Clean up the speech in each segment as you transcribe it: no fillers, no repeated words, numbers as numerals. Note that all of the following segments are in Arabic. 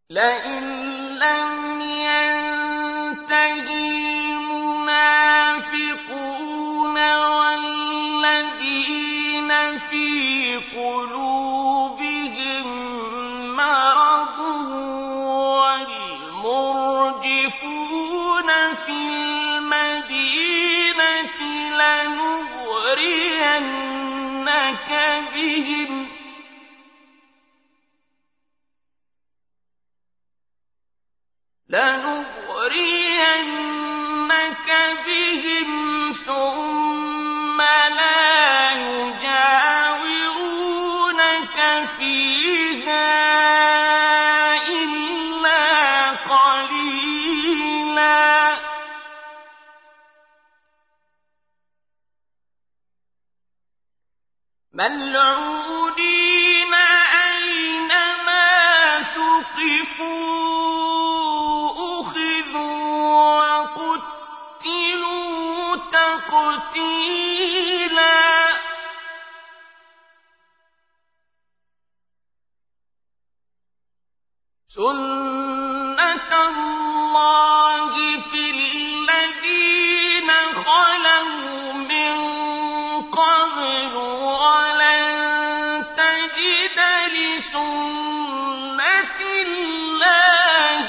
لئن لم ينته المنافقون والذين في قلوبهم مرض والمرجفون في المدينة لنغرينك بهم ثم لا يجاورونك فيها إلا قليلا ملعونين أينما ثقفوا تقتيلا سنة الله في الذين خلوا من قبل ولن تجد لسنة الله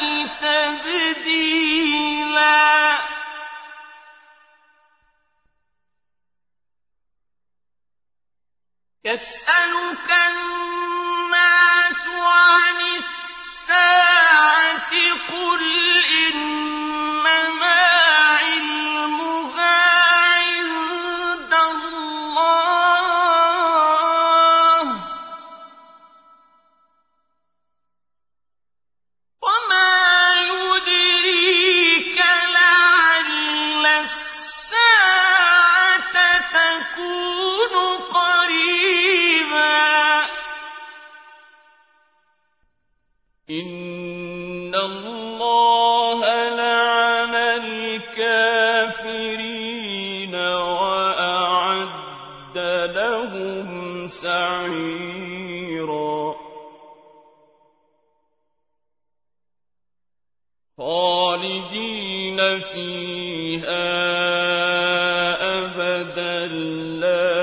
تبديلا يسألك الناس عن الساعة قل إنما علمها عند الله وما يدريك لعل الساعة تكون قريبا إن الله لعن الكافرين وأعد لهم سعيرا خالدين فيها أبدا لا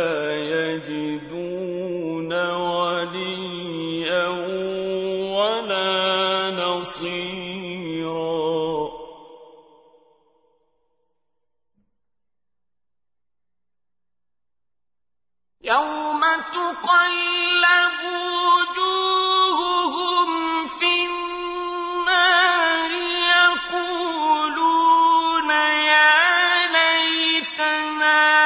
يجدون وليا ولا نصيرا يوم تقلب وجوههم في النار يقولون يا ليتنا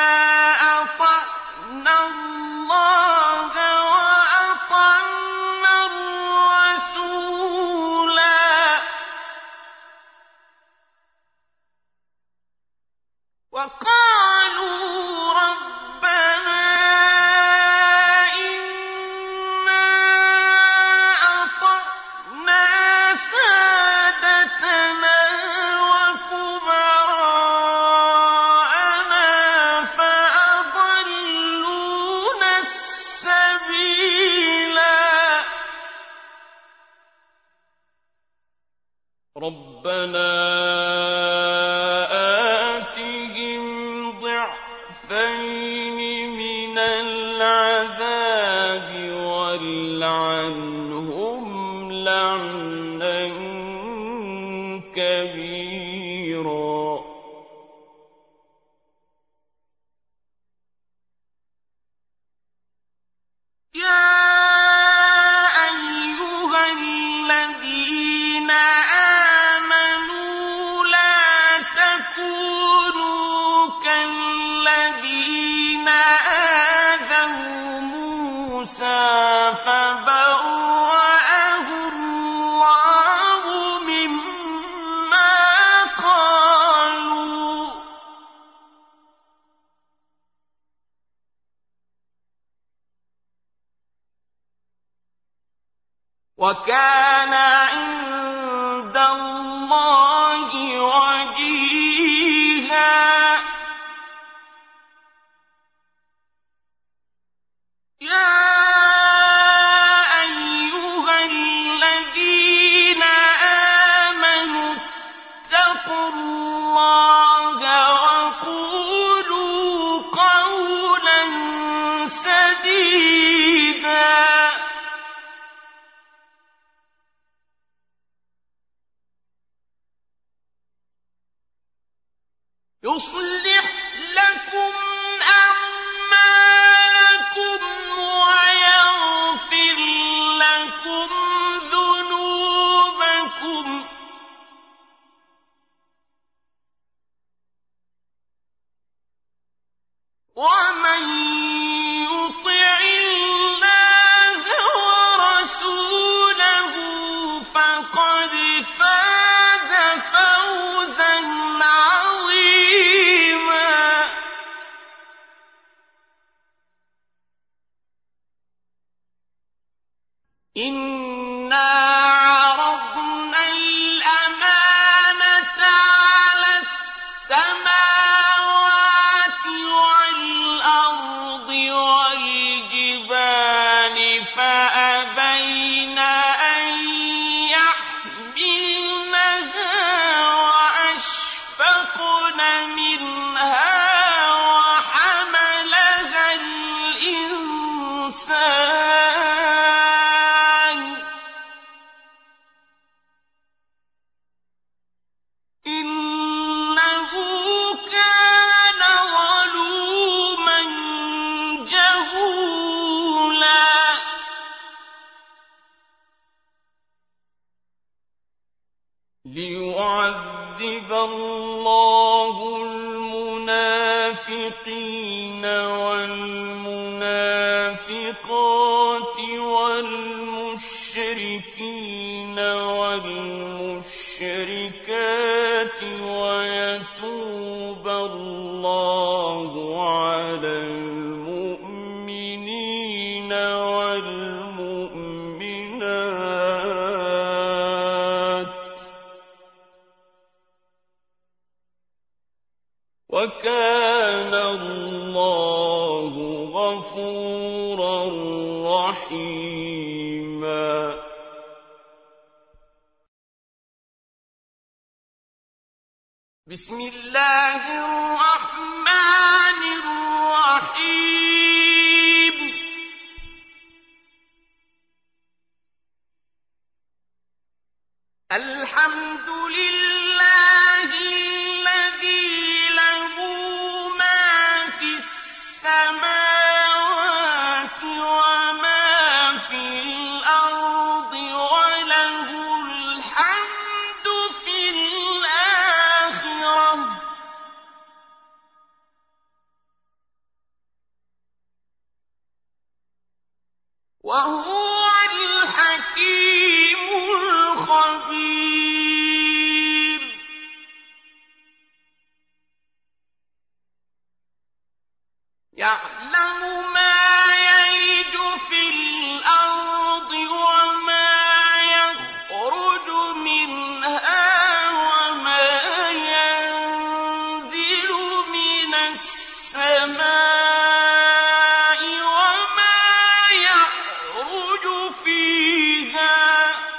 أطعنا الله وأطعنا الرسولا وقالوا ربنا إنا أطعنا سادتنا وكبراءنا فأضلونا السبيلا ربنا آتهم ضعفين من العذاب والعنهم لعنا كبيرا يا أيها الذين آمنوا لا تكونوا كالذين آذوا موسى فبرأه الله مما قالوا وكان عند الله وجيها يا أيها الذين يصلح لكم أعمالكم ويغفر لكم ذنوبكم ومن يطع الله ورسوله فقد فاز فوزا عظيما إنا عرضنا الأمانة على السماوات والأرض والجبال فأبين أن يحملنها وأشفقن منها وحملها الإنسان إنه كان ظلوما جهولا ليعذب الله المنافقين والمنافقات والمشركين والمشركات ويتوب الله على المؤمنين والمؤمنات وكان الله غفورا رحيما بسم الله الرحمن الرحيم الحمد لله الذي له ما في السماوات وما في الأرض وله الحمد في الآخرة وهو الحكيم الخبير يعلم ما يلج في الأرض وما يخرج منها وما ينزل من السماء وما يعرج فيها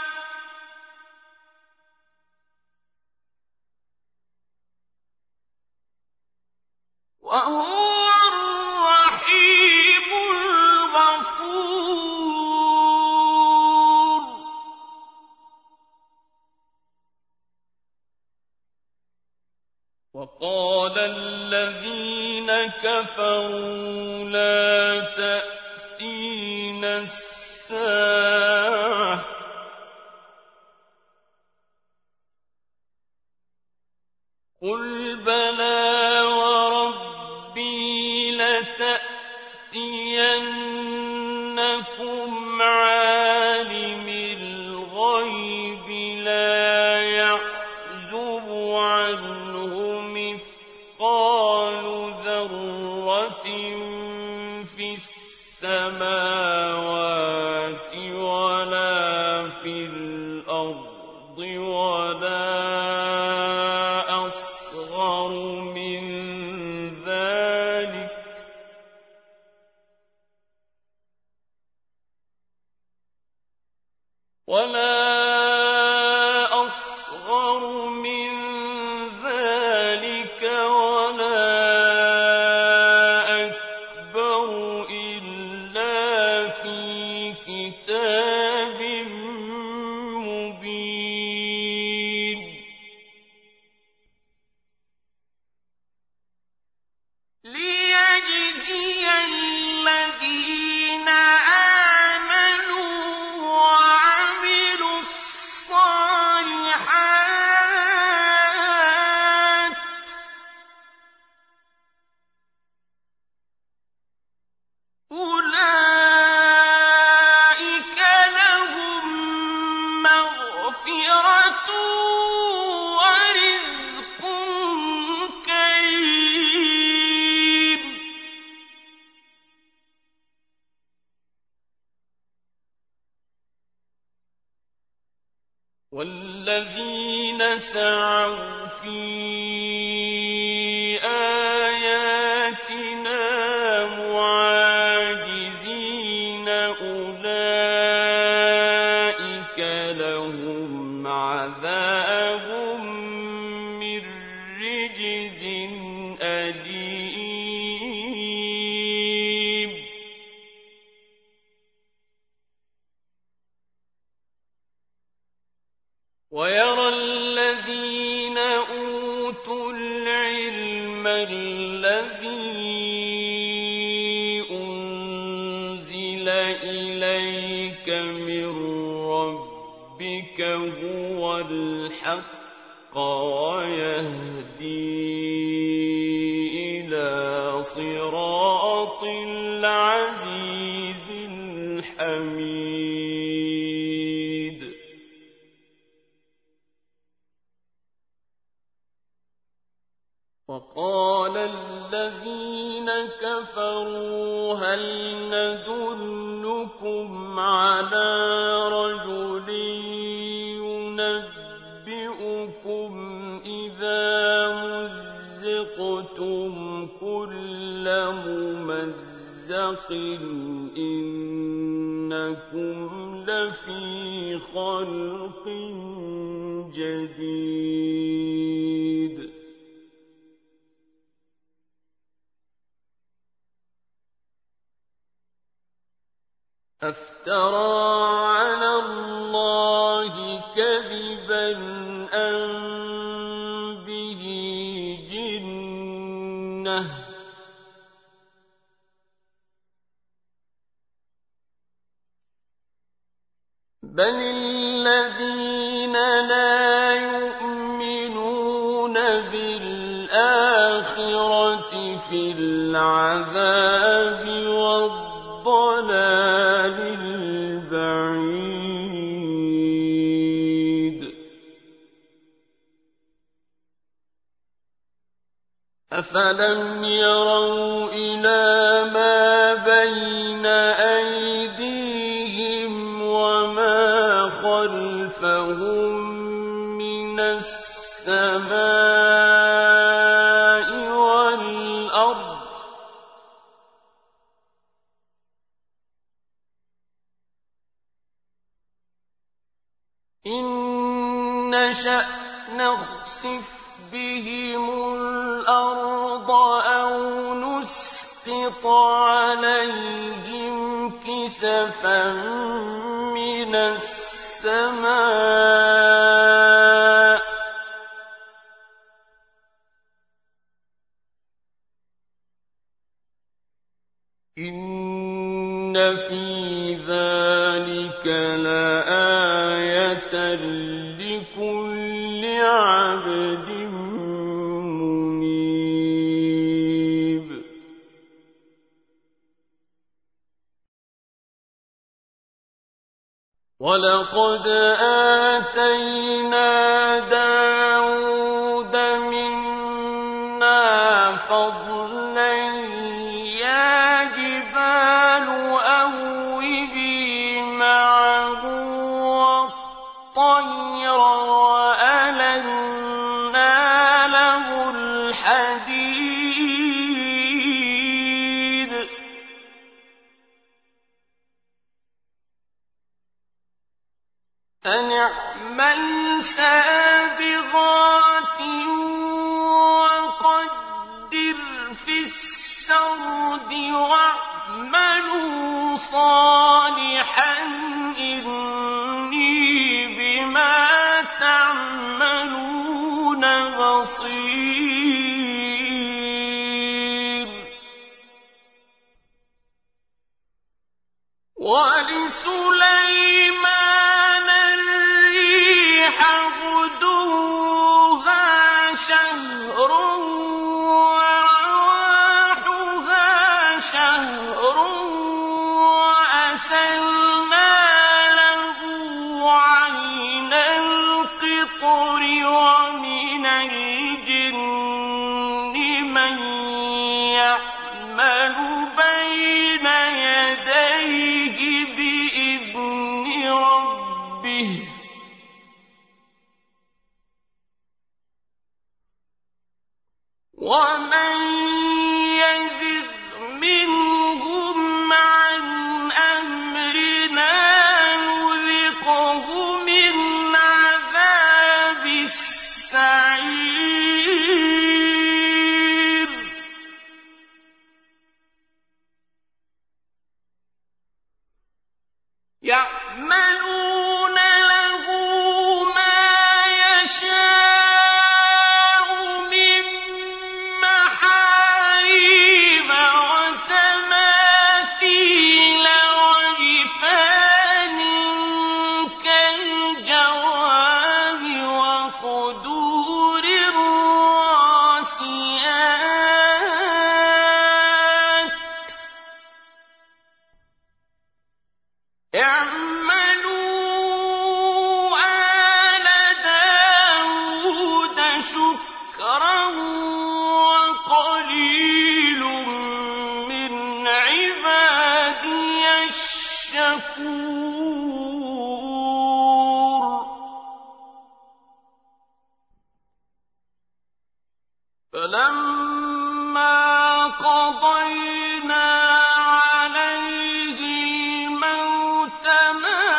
وهو الرحيم الغفور وقال الذين كفروا لا تأتينا الساعة قل بلى وربي لتأتينكم عالم الغيب لا يعزب عنه مثقال ذرة في السماوات ولا في الأرض ولا أصغر من ذلك ولا أكبر إلا في كتاب مبين مَغْفِرَةٌ وَرِزْقٌ كَرِيمٌ وَالَّذِينَ سَعَوْا فِي آيَاتِنَا مُعَاجِزِينَ أُولَٰئِكَ لَهُمْ عَذَابٌ مِّن رِّجْزٍ أَلِيمٌ وَيَرَى الَّذِينَ أُوتُوا الْعِلْمَ الَّذِي أُنزِلَ إِلَيْكَ مِن رَّبِّكَ هُوَ الْحَقَّ وَيَهْدِي إِلَىٰ صِرَاطِ الْعَزِيزِ الْحَمِيدِ وَقَالَ الَّذِينَ كَفَرُوا هَلْ نَدُلُّكُمْ عَلَىٰ رَجُلٍ يُنَبِّئُكُمْ إِذَا مُزِّقْتُمْ كُلَّ مُمَزَّقٍ إِنَّكُمْ لَفِي خَلْقٍ جَدِيدٍ أَفْتَرَىٰ عَلَى اللَّهِ كَذِبًا أَم بِهِ جِنَّةٌ ۗ بَلِ الَّذِينَ لَا يُؤْمِنُونَ بِالْآخِرَةِ فِي الْعَذَابِ وَالضَّلَالِ الْبَعِيدِ أَفَلَمْ يَرَوْا إِلَىٰ مَا بَيْنَ أَيْدِيهِمْ وَمَا خَلْفَهُم مِّنَ السَّمَاءِ وَالْأَرْضِ إِن نَّشَأْ نَخْسِفْ بِهِمُ الْأَرْضَ أَوْ نُسْقِطْ عَلَيْهِمْ كِسَفًا مِّنَ السَّمَاءِ إِنَّ فِي ذَلِكَ لَآيَةً لِّكُلِّ عَبْدٍ مُّنِيبٍ وَلَقَدْ آتَيْنَا دَاوُودَ مِنَّا فَضْلًا يَا جِبَالُ أَوِّبِي مَعَهُ وَالطَّيْرَ وَأَلَنَّا لَهُ الْحَدِيدَ أَنِ اعْمَلْ سَابِغَاتٍ وَقَدِّرْ فِي السَّرْدِ وَاعْمَلُوا صَالِحًا إِنِّي بِمَا تَعْمَلُونَ بَصِيرٌ وَلِسُلَيْمَانَ الرِّيحَ غُدُوُّهَا ومن يزغ منهم عن أمرنا نذقه من عذاب السعير يعملون له ما يشاء من محاريب وتماثيل وجفان كالجواب وقدور الراسيات اعملوا آل داود شكرا وقليل من عبادي الشكور فلما قضينا عليه الموت ما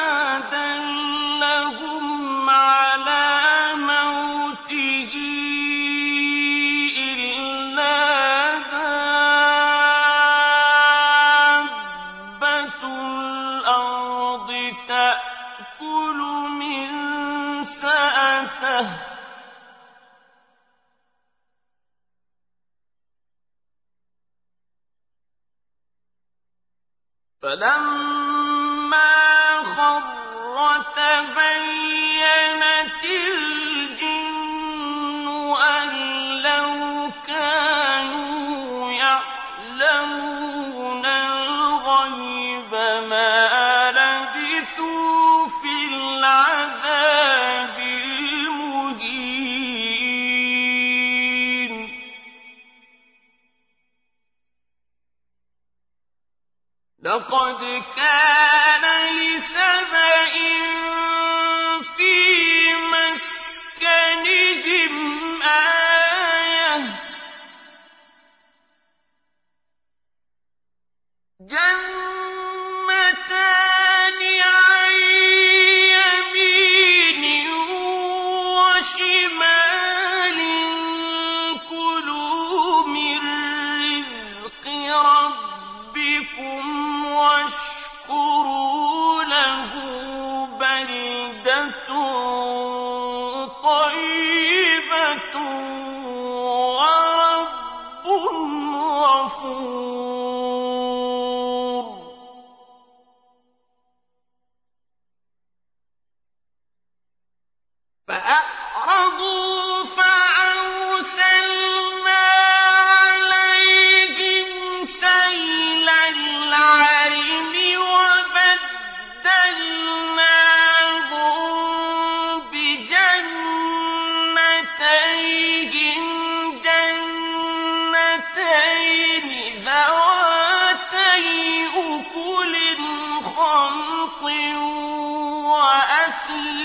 دلهم على موته إلا دابة الأرض تأكل من سأته فلما خر تبينت الجن أن لو كانوا يعلمون الغيب ما لبثوا في العذاب المهين لقد كان لسبإ في مسكنهم آية جنتان عن يمين وشمال كلوا من رزق ربكم واشكروا له بلدة طيبة ورب غفور فأعرضوا فأرسلنا عليهم سيل العرم وبدلناهم بجنتيهم جنتين ذواتي أكل خمط وأثل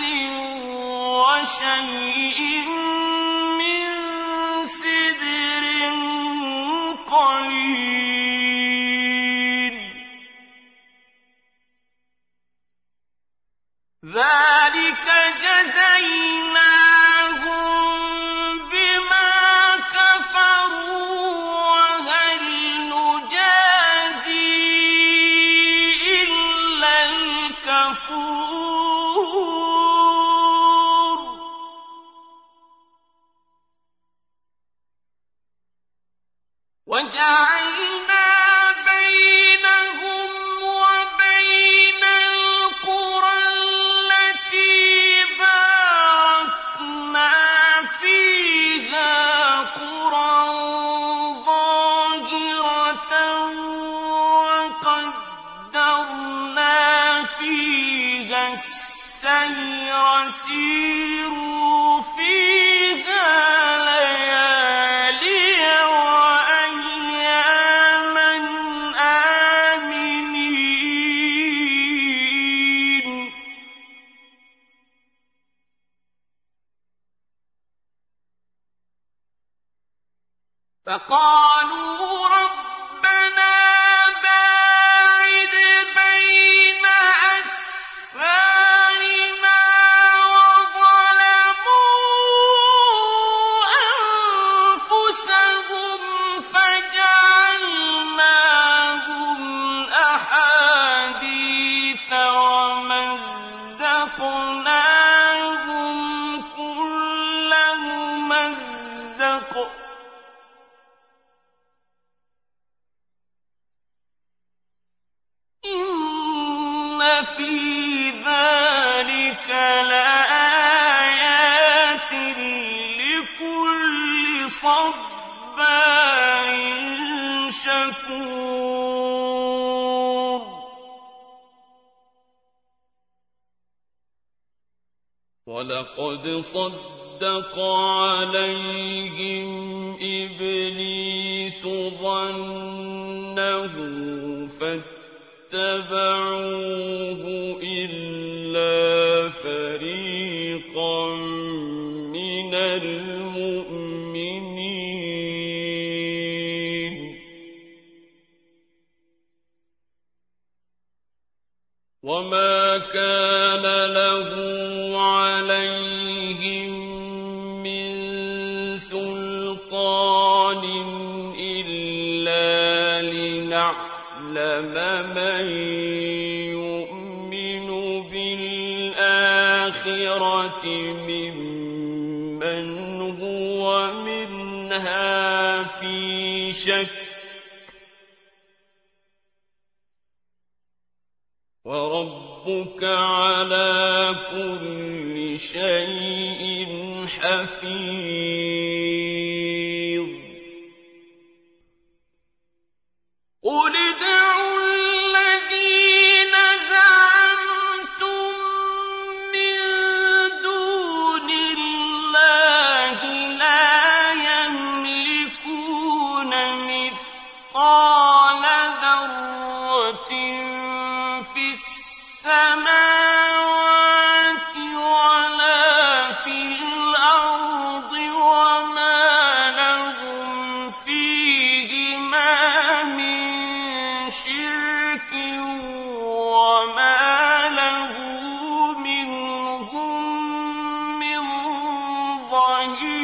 وشيء من سدر قليل ذلك جزيناهم بما كفروا وهل نجازي إلا الكفور فقالوا ربنا باعد بين أسفارنا وظلموا أنفسهم فجعلناهم أحاديث ومزقناهم كل ممزق إن في ذلك لآيات لكل صبار شكور ولقد صدق عليهم إبليس ظنه فاتبعوه إلا فريقا من المؤمنين وما كان له عليهم من سلطان إلا لنعلم من يؤمن بالآخرة ممن هو منها في شك وربك على كل شيء حفيظ قل ادعوا الذين زعمتم من دون الله لا يملكون مثقال ذرة في السماوات ولا في الأرض وما لهم فيهما من شرك وما له منهم من ظهير